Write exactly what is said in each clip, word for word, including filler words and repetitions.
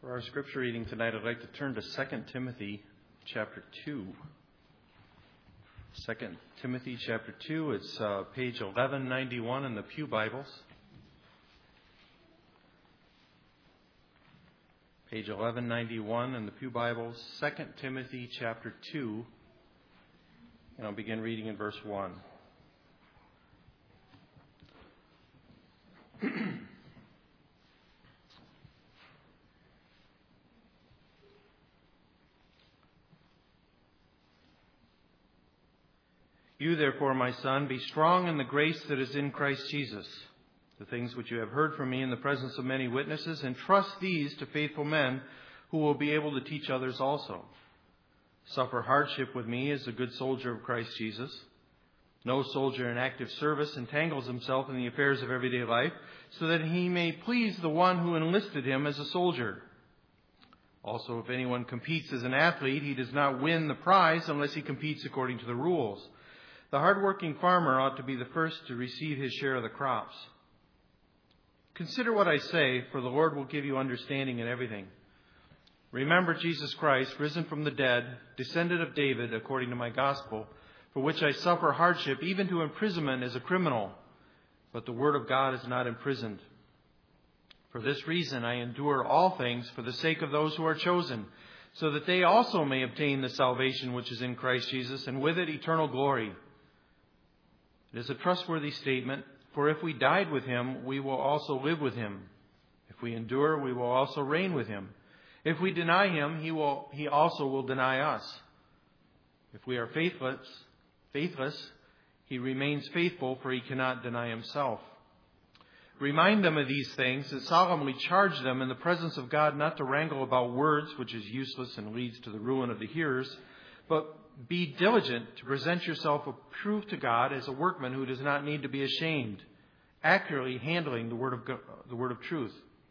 For our scripture reading tonight, I'd like to turn to Second Timothy chapter two. Second Timothy chapter two, it's uh, page eleven ninety-one in the Pew Bibles. Page eleven ninety-one in the Pew Bibles, Second Timothy chapter two, and I'll begin reading in verse one. You, therefore, my son, be strong in the grace that is in Christ Jesus. The things which you have heard from me in the presence of many witnesses, entrust these to faithful men who will be able to teach others also. Suffer hardship with me as a good soldier of Christ Jesus. No soldier in active service entangles himself in the affairs of everyday life, so that he may please the one who enlisted him as a soldier. Also, if anyone competes as an athlete, he does not win the prize unless he competes according to the rules. The hard-working farmer ought to be the first to receive his share of the crops. Consider what I say, for the Lord will give you understanding in everything. Remember Jesus Christ, risen from the dead, descendant of David, according to my gospel, for which I suffer hardship, even to imprisonment as a criminal. But the word of God is not imprisoned. For this reason I endure all things for the sake of those who are chosen, so that they also may obtain the salvation which is in Christ Jesus, and with it eternal glory. It is a trustworthy statement, for if we died with him, we will also live with him. If we endure, we will also reign with him. If we deny him, he will he also will deny us. If we are faithless, faithless, he remains faithful, for he cannot deny himself. Remind them of these things, and solemnly charge them in the presence of God not to wrangle about words, which is useless and leads to the ruin of the hearers, but be diligent to present yourself approved to God as a workman who does not need to be ashamed, accurately handling the word of God, the word of truth.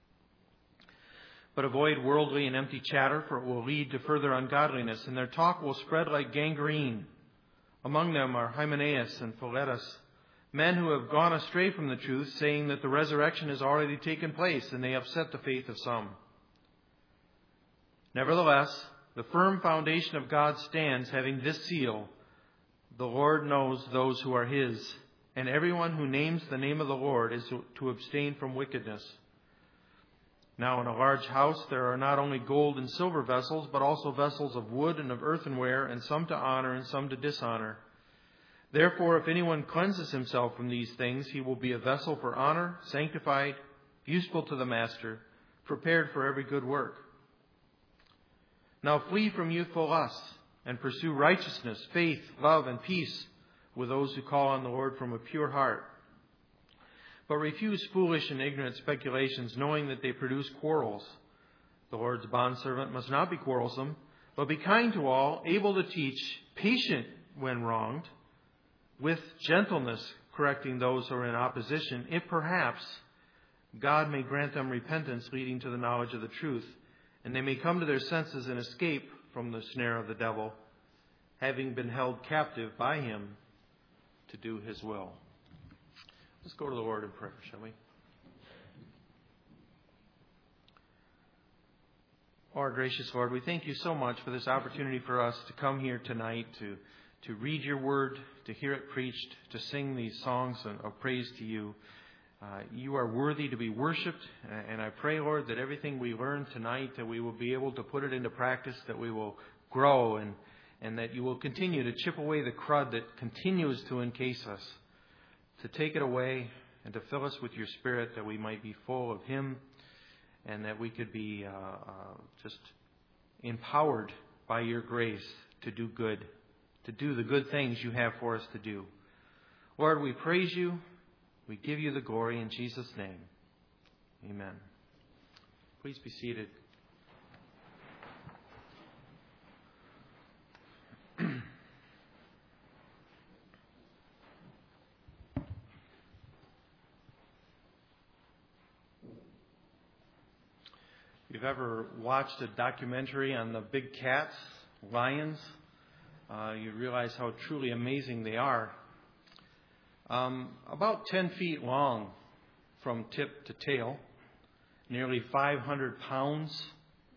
But avoid worldly and empty chatter, for it will lead to further ungodliness, and their talk will spread like gangrene. Among them are Hymenaeus and Philetus, men who have gone astray from the truth, saying that the resurrection has already taken place, and they upset the faith of some. Nevertheless, the firm foundation of God stands, having this seal: the Lord knows those who are his, and everyone who names the name of the Lord is to abstain from wickedness. Now in a large house there are not only gold and silver vessels, but also vessels of wood and of earthenware, and some to honor and some to dishonor. Therefore, if anyone cleanses himself from these things, he will be a vessel for honor, sanctified, useful to the master, prepared for every good work. Now flee from youthful lusts, and pursue righteousness, faith, love, and peace with those who call on the Lord from a pure heart. But refuse foolish and ignorant speculations, knowing that they produce quarrels. The Lord's bondservant must not be quarrelsome, but be kind to all, able to teach, patient when wronged, with gentleness correcting those who are in opposition, if perhaps God may grant them repentance leading to the knowledge of the truth, and they may come to their senses and escape from the snare of the devil, having been held captive by him to do his will. Let's go to the Lord in prayer, shall we? Our gracious Lord, we thank you so much for this opportunity for us to come here tonight to, to read your word, to hear it preached, to sing these songs of praise to you. Uh, you are worthy to be worshipped, and I pray, Lord, that everything we learn tonight, that we will be able to put it into practice, that we will grow, and, and that you will continue to chip away the crud that continues to encase us, to take it away and to fill us with your Spirit, that we might be full of him, and that we could be uh, uh, just empowered by your grace to do good, to do the good things you have for us to do. Lord, we praise you. We give you the glory in Jesus' name. Amen. Please be seated. If you've ever watched a documentary on the big cats, lions, uh, you realize how truly amazing they are. Um, about ten feet long from tip to tail, nearly five hundred pounds,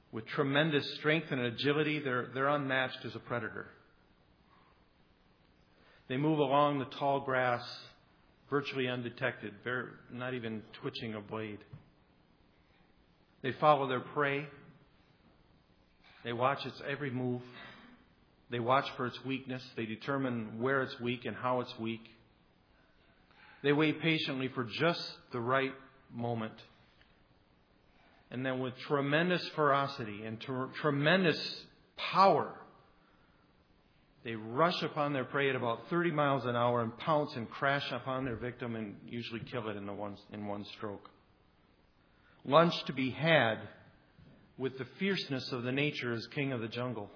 with tremendous strength and agility. They're, they're unmatched as a predator. They move along the tall grass virtually undetected, very, not even twitching a blade. They follow their prey. They watch its every move. They watch for its weakness. They determine where it's weak and how it's weak. They wait patiently for just the right moment. And then with tremendous ferocity and ter- tremendous power, they rush upon their prey at about thirty miles an hour and pounce and crash upon their victim and usually kill it in, the one, in one stroke. Lunch to be had with the fierceness of the nature as king of the jungle.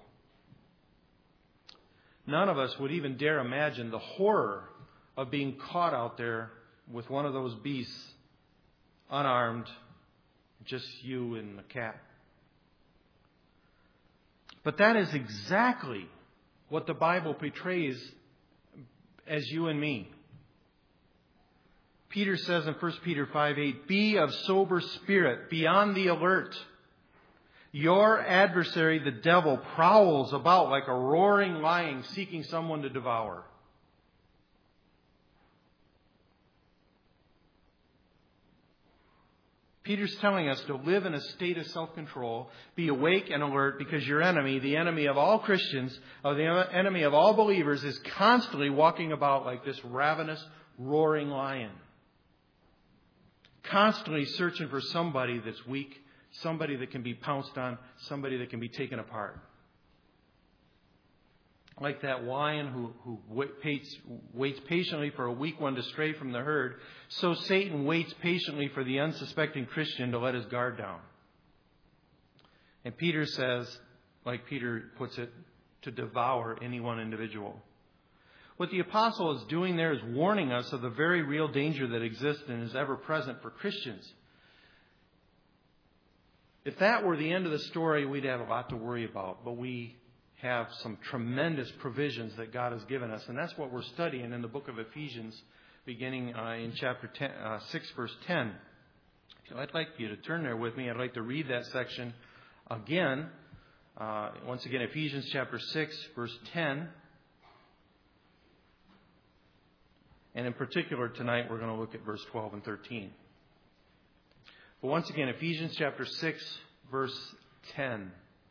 None of us would even dare imagine the horror of being caught out there with one of those beasts, unarmed, just you and the cat. But that is exactly what the Bible portrays as you and me. Peter says in First Peter five eight, be of sober spirit, be on the alert. Your adversary, the devil, prowls about like a roaring lion seeking someone to devour. Peter's telling us to live in a state of self-control, be awake and alert, because your enemy, the enemy of all Christians, or the enemy of all believers, is constantly walking about like this ravenous, roaring lion. Constantly searching for somebody that's weak, somebody that can be pounced on, somebody that can be taken apart. Like that lion who, who waits, waits patiently for a weak one to stray from the herd, so Satan waits patiently for the unsuspecting Christian to let his guard down. And Peter says, like Peter puts it, to devour any one individual. What the apostle is doing there is warning us of the very real danger that exists and is ever present for Christians. If that were the end of the story, we'd have a lot to worry about. But we have some tremendous provisions that God has given us. And that's what we're studying in the book of Ephesians, beginning uh, in chapter ten, uh, six, verse ten. So I'd like you to turn there with me. I'd like to read that section again. Uh, once again, Ephesians chapter six, verse ten. And in particular, tonight we're going to look at verse twelve and thirteen. But once again, Ephesians chapter six, verse ten.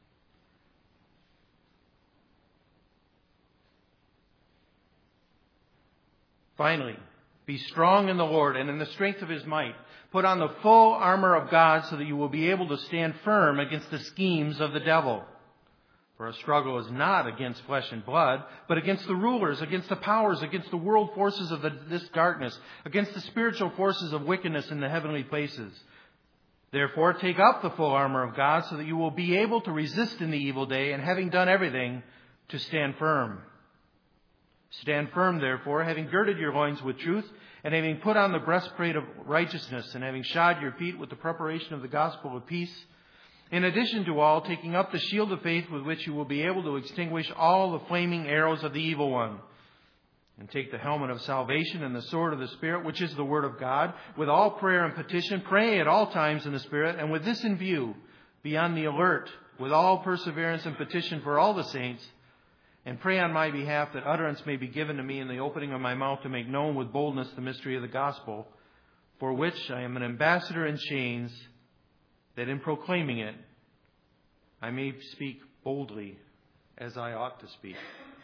Finally, be strong in the Lord and in the strength of His might. Put on the full armor of God so that you will be able to stand firm against the schemes of the devil. For our struggle is not against flesh and blood, but against the rulers, against the powers, against the world forces of the, this darkness, against the spiritual forces of wickedness in the heavenly places. Therefore, take up the full armor of God so that you will be able to resist in the evil day, and having done everything, to stand firm. Stand firm, therefore, having girded your loins with truth, and having put on the breastplate of righteousness, and having shod your feet with the preparation of the gospel of peace. In addition to all, taking up the shield of faith with which you will be able to extinguish all the flaming arrows of the evil one. And take the helmet of salvation and the sword of the Spirit, which is the Word of God, with all prayer and petition, pray at all times in the Spirit, and with this in view, be on the alert, with all perseverance and petition for all the saints, and pray on my behalf that utterance may be given to me in the opening of my mouth to make known with boldness the mystery of the gospel, for which I am an ambassador in chains, that in proclaiming it, I may speak boldly as I ought to speak.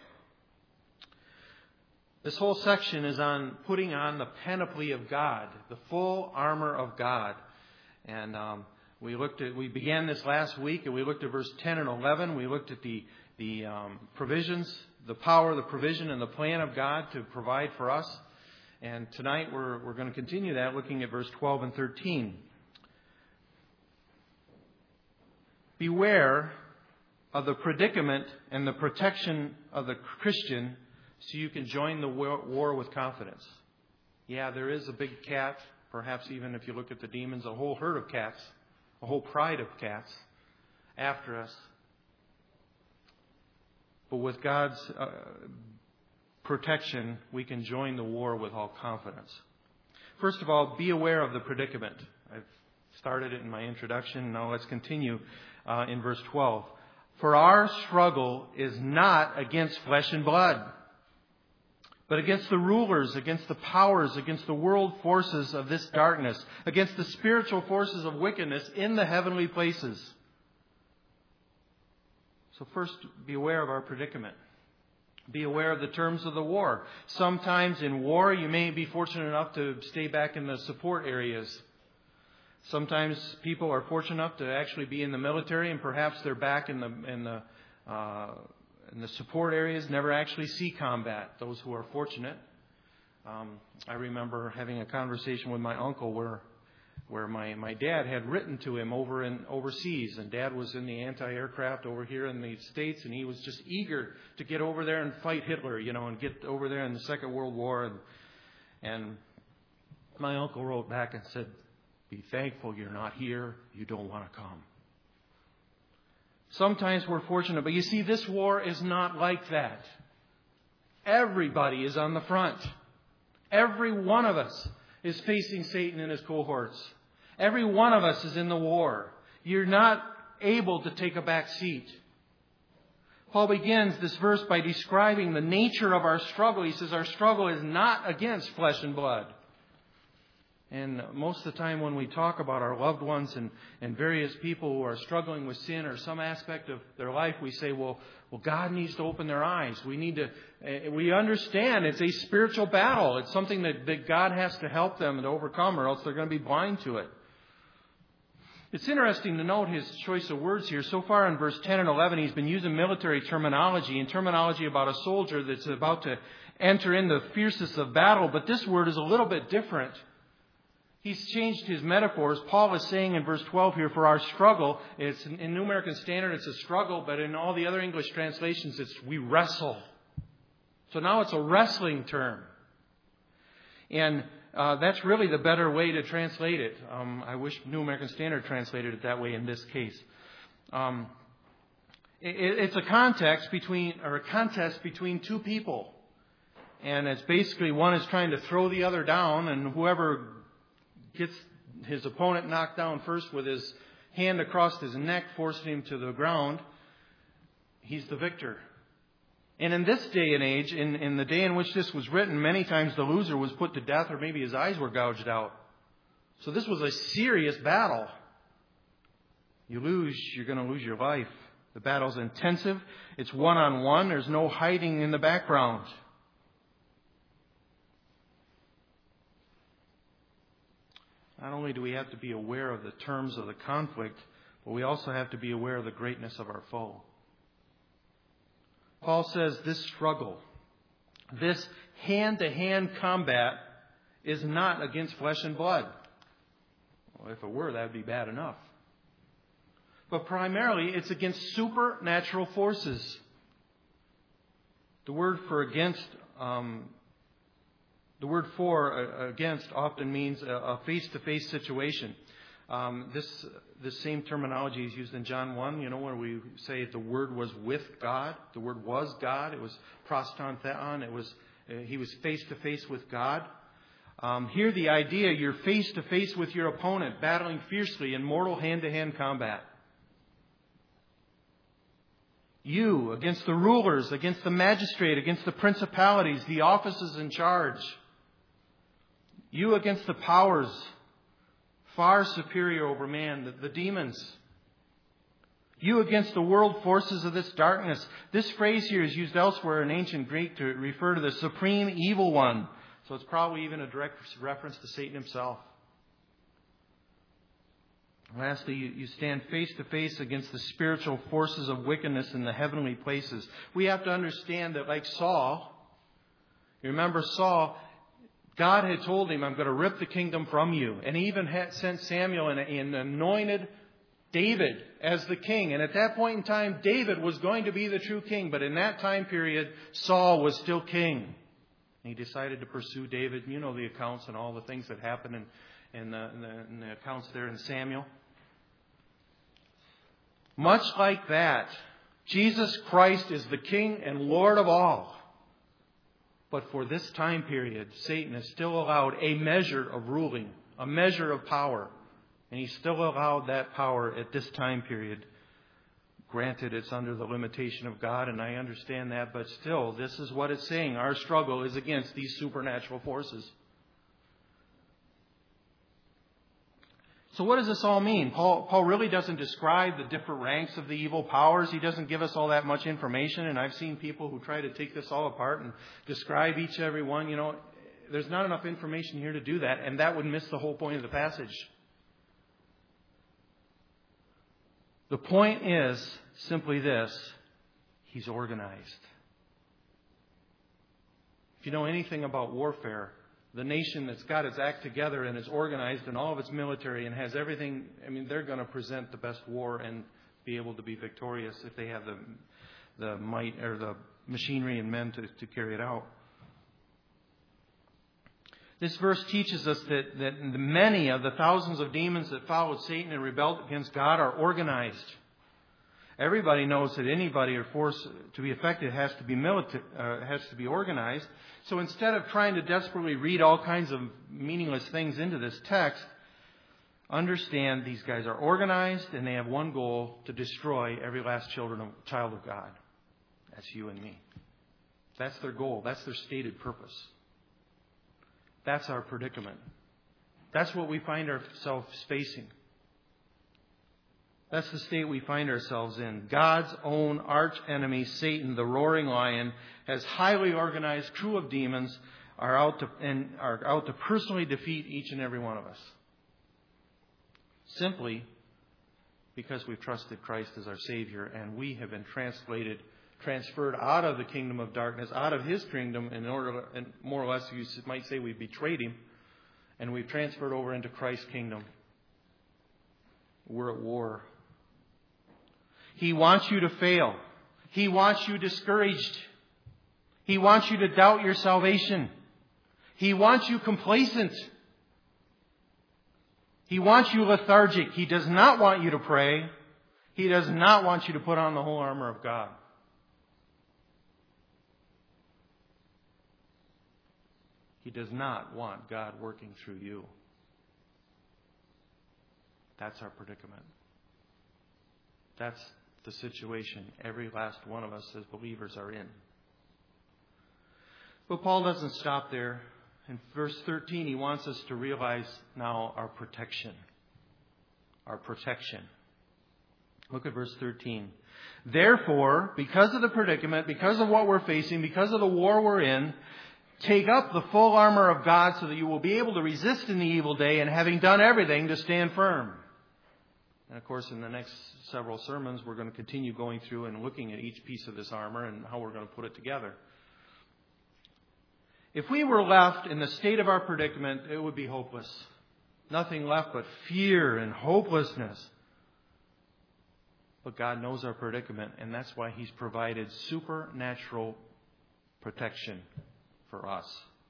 This whole section is on putting on the panoply of God, the full armor of God. And um, we looked at, we began this last week, and we looked at verse ten and eleven. We looked at the the um, provisions, the power, the provision, and the plan of God to provide for us. And tonight we're we're going to continue that, looking at verse twelve and thirteen. Beware of the predicament and the protection of the Christian, so you can join the war with confidence. Yeah, there is a big cat, perhaps even if you look at the demons, a whole herd of cats, a whole pride of cats after us. But with God's uh, protection, we can join the war with all confidence. First of all, be aware of the predicament. I've Started it in my introduction. Now let's continue uh, in verse twelve. For our struggle is not against flesh and blood, but against the rulers, against the powers, against the world forces of this darkness, against the spiritual forces of wickedness in the heavenly places. So first, be aware of our predicament. Be aware of the terms of the war. Sometimes in war, you may be fortunate enough to stay back in the support areas. Sometimes people are fortunate enough to actually be in the military, and perhaps they're back in the in the uh, in the support areas, never actually see combat. Those who are fortunate. Um, I remember having a conversation with my uncle where where my, my dad had written to him over in overseas, and Dad was in the anti-aircraft over here in the States, and he was just eager to get over there and fight Hitler, you know, and get over there in the Second World War. And and my uncle wrote back and said, "Be thankful you're not here. You don't want to come." Sometimes we're fortunate, but you see, this war is not like that. Everybody is on the front. Every one of us is facing Satan and his cohorts. Every one of us is in the war. You're not able to take a back seat. Paul begins this verse by describing the nature of our struggle. He says our struggle is not against flesh and blood. And most of the time when we talk about our loved ones and, and various people who are struggling with sin or some aspect of their life, we say, well, well, God needs to open their eyes. We need to, uh, we understand it's a spiritual battle. It's something that, that God has to help them to overcome, or else they're going to be blind to it. It's interesting to note his choice of words here. So far in verse ten and eleven, he's been using military terminology and terminology about a soldier that's about to enter in the fiercest of battle. But this word is a little bit different. He's changed his metaphors. Paul is saying in verse twelve here, for our struggle, it's in New American Standard, it's a struggle, but in all the other English translations, it's we wrestle. So now it's a wrestling term. And uh, that's really the better way to translate it. Um, I wish New American Standard translated it that way in this case. Um, it, it's a context between, or a contest between two people. And it's basically one is trying to throw the other down, and whoever gets his opponent knocked down first with his hand across his neck, forcing him to the ground, he's the victor. And in this day and age, in, in the day in which this was written, many times the loser was put to death, or maybe his eyes were gouged out. So this was a serious battle. You lose, you're going to lose your life. The battle's intensive. It's one-on-one. There's no hiding in the background. Not only do we have to be aware of the terms of the conflict, but we also have to be aware of the greatness of our foe. Paul says this struggle, this hand-to-hand combat is not against flesh and blood. Well, if it were, that would be bad enough. But primarily, it's against supernatural forces. The word for against... Um, The word for, uh, against, often means a, a face-to-face situation. Um, this this same terminology is used in John one, you know, where we say the Word was with God. The Word was God. It was proston theon. It was, uh, he was face-to-face with God. Um, here the idea, you're face-to-face with your opponent, battling fiercely in mortal hand-to-hand combat. You against the rulers, against the magistrate, against the principalities, the offices in charge. You against the powers, far superior over man, the, the demons. You against the world forces of this darkness. This phrase here is used elsewhere in ancient Greek to refer to the supreme evil one. So it's probably even a direct reference to Satan himself. Lastly, you, you stand face to face against the spiritual forces of wickedness in the heavenly places. We have to understand that, like Saul, you remember Saul, God had told him, I'm going to rip the kingdom from you. And he even had sent Samuel and, and anointed David as the king. And at that point in time, David was going to be the true king. But in that time period, Saul was still king. And he decided to pursue David. You know the accounts and all the things that happened in, in, the, in, the, in the accounts there in Samuel. Much like that, Jesus Christ is the King and Lord of all. But for this time period, Satan has still allowed a measure of ruling, a measure of power And He still allowed that power at this time period. Granted, it's under the limitation of God, and I understand that, but still, this is what it's saying. Our struggle is against these supernatural forces. So what does this all mean? Paul, Paul really doesn't describe the different ranks of the evil powers. He doesn't give us all that much information, and I've seen people who try to take this all apart and describe each and every one. You know, there's not enough information here to do that, and that would miss the whole point of the passage. The point is simply this: He's organized. If you know anything about warfare, the nation that's got its act together and is organized in all of its military and has everything, I mean, they're going to present the best war and be able to be victorious if they have the the might or the machinery and men to, to carry it out. This verse teaches us that, that many of the thousands of demons that followed Satan and rebelled against God are organized. Everybody knows that anybody or force to be effective has to be military, uh, has to be organized. So instead of trying to desperately read all kinds of meaningless things into this text, understand these guys are organized and they have one goal: to destroy every last children of, child of God. That's you and me. That's their goal. That's their stated purpose. That's our predicament. That's what we find ourselves facing. That's the state we find ourselves in. God's own arch enemy, Satan, the roaring lion, has highly organized crew of demons are out to and are out to personally defeat each and every one of us. Simply because we've trusted Christ as our Savior, and we have been translated, transferred out of the kingdom of darkness, out of His kingdom, in order, and more or less you might say we've betrayed Him, and we've transferred over into Christ's kingdom. We're at war. He wants you to fail. He wants you discouraged. He wants you to doubt your salvation. He wants you complacent. He wants you lethargic. He does not want you to pray. He does not want you to put on the whole armor of God. He does not want God working through you. That's our predicament. That's the situation every last one of us as believers are in. But Paul doesn't stop there. In verse thirteen, he wants us to realize now our protection. Our protection. Look at verse thirteen. Therefore, because of the predicament, because of what we're facing, because of the war we're in, take up the full armor of God so that you will be able to resist in the evil day, and having done everything, to stand firm. And of course, in the next several sermons, we're going to continue going through and looking at each piece of this armor and how we're going to put it together. If we were left in the state of our predicament, it would be hopeless. Nothing left but fear and hopelessness. But God knows our predicament, and that's why He's provided supernatural protection for us.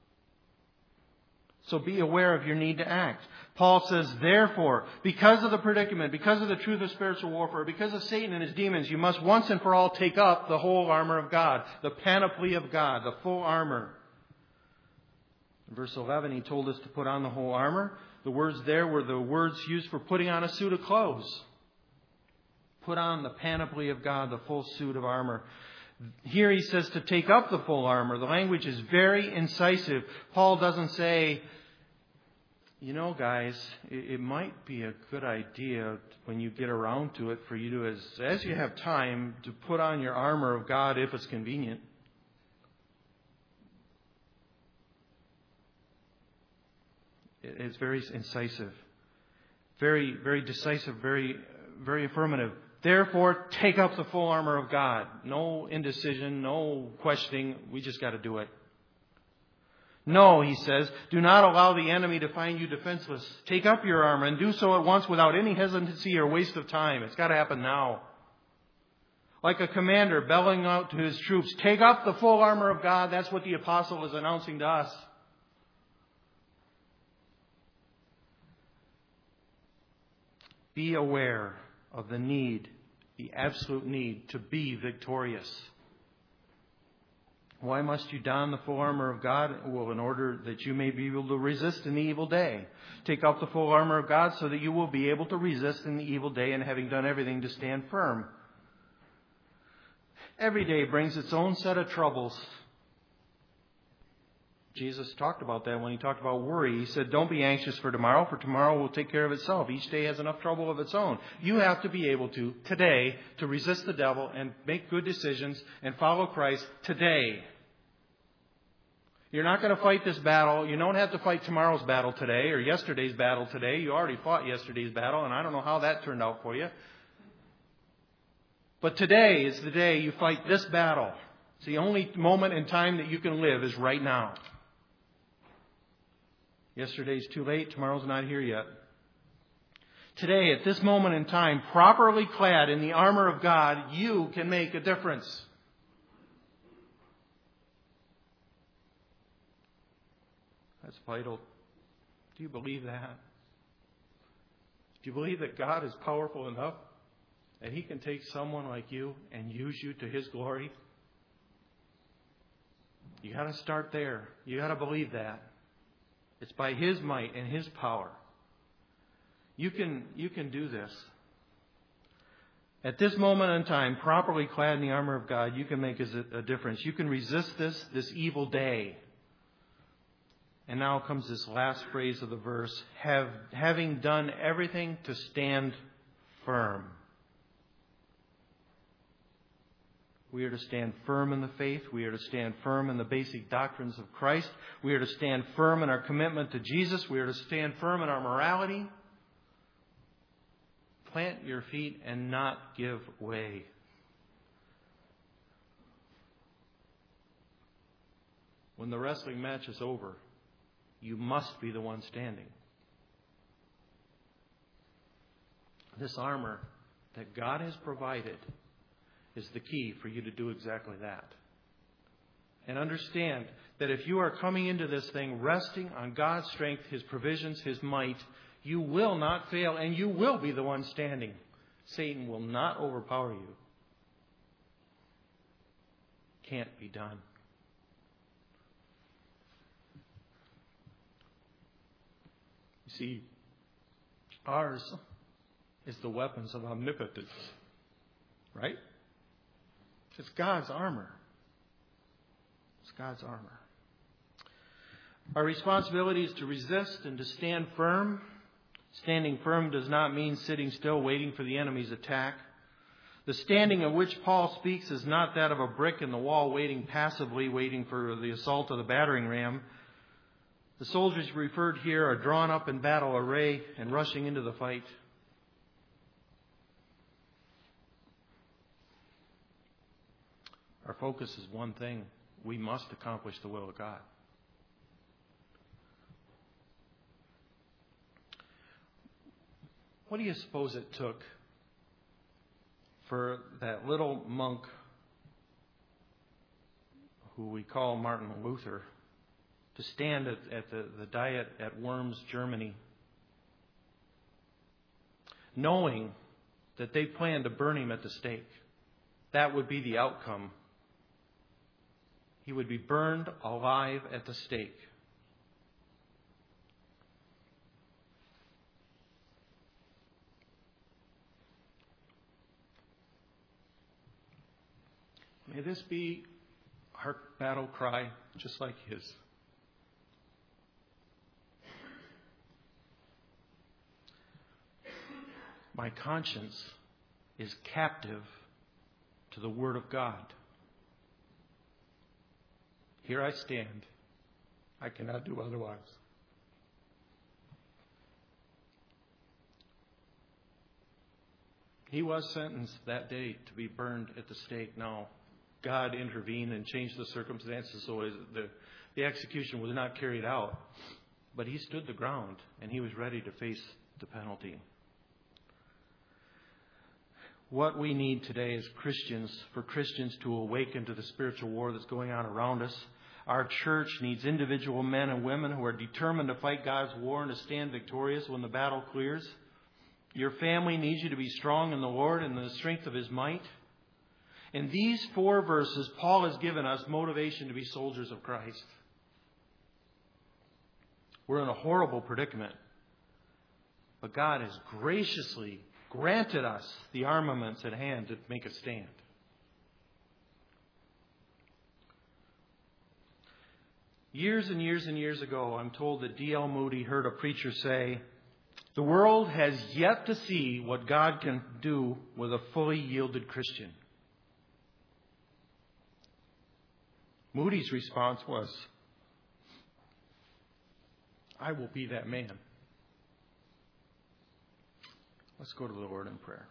So be aware of your need to act. Paul says, therefore, because of the predicament, because of the truth of spiritual warfare, because of Satan and his demons, you must once and for all take up the whole armor of God, the panoply of God, the full armor. In verse eleven, he told us to put on the whole armor. The words there were the words used for putting on a suit of clothes. Put on the panoply of God, the full suit of armor. Here he says to take up the full armor. The language is very incisive. Paul doesn't say, you know, guys, it, it might be a good idea when you get around to it for you to, as, as you have time, to put on your armor of God if it's convenient. It, it's very incisive, very, very decisive, very, very affirmative. Therefore, take up the full armor of God. No indecision, no questioning. We just got to do it. No, he says, do not allow the enemy to find you defenseless. Take up your armor and do so at once without any hesitancy or waste of time. It's got to happen now. Like a commander belling out to his troops, take up the full armor of God. That's what the apostle is announcing to us. Be aware of the need, the absolute need to be victorious. Why must you don the full armor of God? Well, in order that you may be able to resist in the evil day. Take up the full armor of God so that you will be able to resist in the evil day, and having done everything, to stand firm. Every day brings its own set of troubles. Jesus talked about that when he talked about worry. He said, don't be anxious for tomorrow, for tomorrow will take care of itself. Each day has enough trouble of its own. You have to be able to, today, to resist the devil and make good decisions and follow Christ today. You're not going to fight this battle. You don't have to fight tomorrow's battle today or yesterday's battle today. You already fought yesterday's battle, and I don't know how that turned out for you. But today is the day you fight this battle. It's the only moment in time that you can live is right now. Yesterday's too late. Tomorrow's not here yet. Today, at this moment in time, properly clad in the armor of God, you can make a difference. That's vital. Do you believe that? Do you believe that God is powerful enough that He can take someone like you and use you to His glory? You got to start there. You got to believe that. It's by His might and His power. You can, you can do this. At this moment in time, properly clad in the armor of God, you can make a, a difference. You can resist this, this evil day. And now comes this last phrase of the verse, have, having done everything to stand firm. We are to stand firm in the faith. We are to stand firm in the basic doctrines of Christ. We are to stand firm in our commitment to Jesus. We are to stand firm in our morality. Plant your feet and not give way. When the wrestling match is over, you must be the one standing. This armor that God has provided is the key for you to do exactly that. And understand that if you are coming into this thing resting on God's strength, His provisions, His might, you will not fail and you will be the one standing. Satan will not overpower you. Can't be done. You see, ours is the weapons of omnipotence. Right? It's God's armor. It's God's armor. Our responsibility is to resist and to stand firm. Standing firm does not mean sitting still waiting for the enemy's attack. The standing of which Paul speaks is not that of a brick in the wall waiting passively, waiting for the assault of the battering ram. The soldiers referred here are drawn up in battle array and rushing into the fight. Our focus is one thing. We must accomplish the will of God. What do you suppose it took for that little monk who we call Martin Luther to stand at, at the, the Diet at Worms, Germany, knowing that they planned to burn him at the stake? That would be the outcome. He would be burned alive at the stake. May this be our battle cry, just like his. My conscience is captive to the Word of God. Here I stand. I cannot do otherwise. He was sentenced that day to be burned at the stake. Now, God intervened and changed the circumstances so the, the execution was not carried out. But he stood the ground and he was ready to face the penalty. What we need today is Christians, for Christians to awaken to the spiritual war that's going on around us. Our church needs individual men and women who are determined to fight God's war and to stand victorious when the battle clears. Your family needs you to be strong in the Lord and in the strength of His might. In these four verses, Paul has given us motivation to be soldiers of Christ. We're in a horrible predicament. But God has graciously granted us the armaments at hand to make a stand. Years and years and years ago, I'm told that D L Moody heard a preacher say, "The world has yet to see what God can do with a fully yielded Christian." Moody's response was, "I will be that man." Let's go to the Lord in prayer.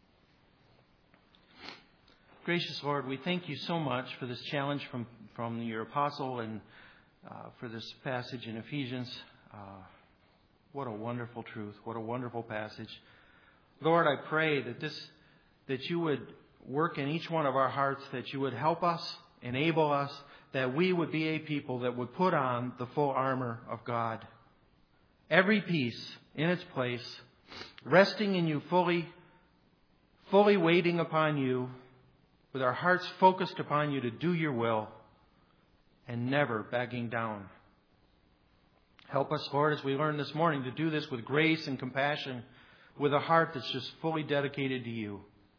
Gracious Lord, we thank you so much for this challenge from, from your apostle and uh, for this passage in Ephesians. Uh, what a wonderful truth. What a wonderful passage. Lord, I pray that this, that you would work in each one of our hearts, that you would help us, enable us, that we would be a people that would put on the full armor of God. Every piece in its place, resting in you fully, fully waiting upon you, with our hearts focused upon you to do your will, and never backing down. Help us, Lord, as we learned this morning, to do this with grace and compassion, with a heart that's just fully dedicated to you.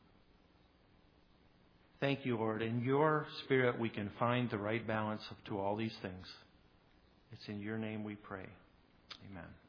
Thank you, Lord. In your Spirit, we can find the right balance to all these things. It's in your name we pray. Amen.